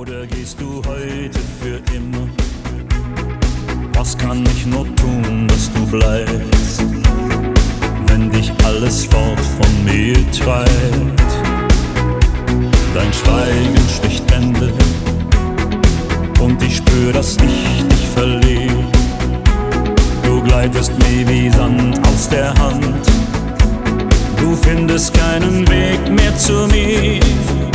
Oder gehst du heute für immer? Was kann ich nur tun, dass du bleibst, wenn dich alles fort von mir treibt? Dein Schweigen spricht Bände und ich spür, dass ich dich verliere. Du gleitest mir wie Sand aus der Hand, du findest keinen Weg mehr zu mir.